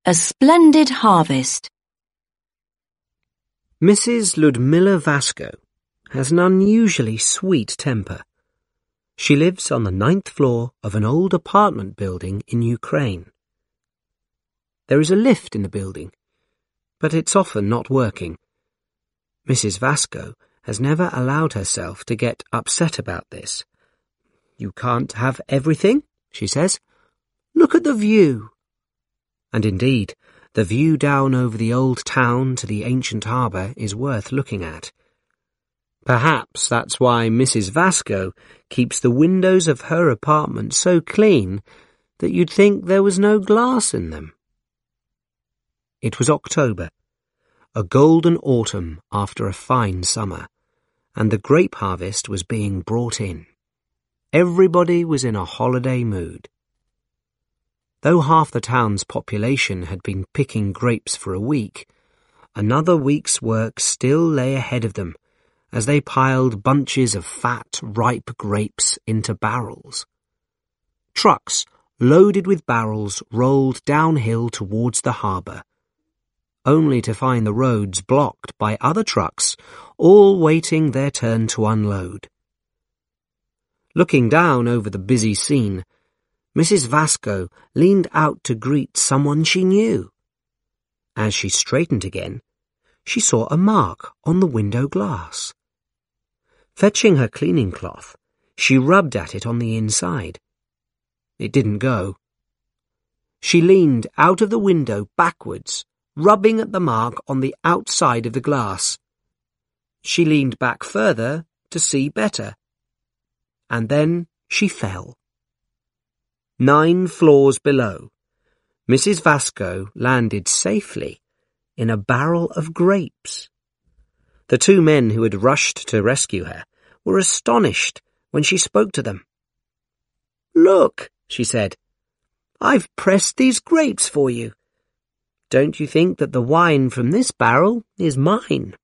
A splendid harvest. Mrs. Ludmilla Vasco has an unusually sweet temper. She lives on the 9th floor of an old apartment building in Ukraine. There is a lift in the building, but it's often not working. Mrs. Vasco has never allowed herself to get upset about this. "You can't have everything," she says. "Look at the view." And indeed, the view down over the old town to the ancient harbour is worth looking at. Perhaps that's why Mrs. Vasco keeps the windows of her apartment so clean that you'd think there was no glass in them. It was October, a golden autumn after a fine summer, and the grape harvest was being brought in. Everybody was in a holiday mood. Though half the town's population had been picking grapes for a week, another week's work still lay ahead of them as they piled bunches of fat, ripe grapes into barrels. Trucks loaded with barrels rolled downhill towards the harbour, only to find the roads blocked by other trucks, all waiting their turn to unload. Looking down over the busy scene, Mrs. Vasco leaned out to greet someone she knew. As she straightened again, she saw a mark on the window glass. Fetching her cleaning cloth, she rubbed at it on the inside. It didn't go. She leaned out of the window backwards, rubbing at the mark on the outside of the glass. She leaned back further to see better. And then she fell. 9 floors below, Mrs. Vasco landed safely in a barrel of grapes. The 2 men who had rushed to rescue her were astonished when she spoke to them. "Look," she said, "I've pressed these grapes for you. Don't you think that the wine from this barrel is mine?"